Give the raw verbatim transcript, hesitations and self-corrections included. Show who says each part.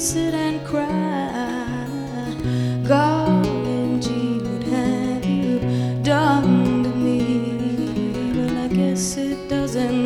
Speaker 1: sit and cry. Darling Jean, what have you done to me? Well, I guess it doesn't